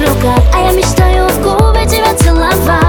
руках, а я мечтаю в губы тебя целовать.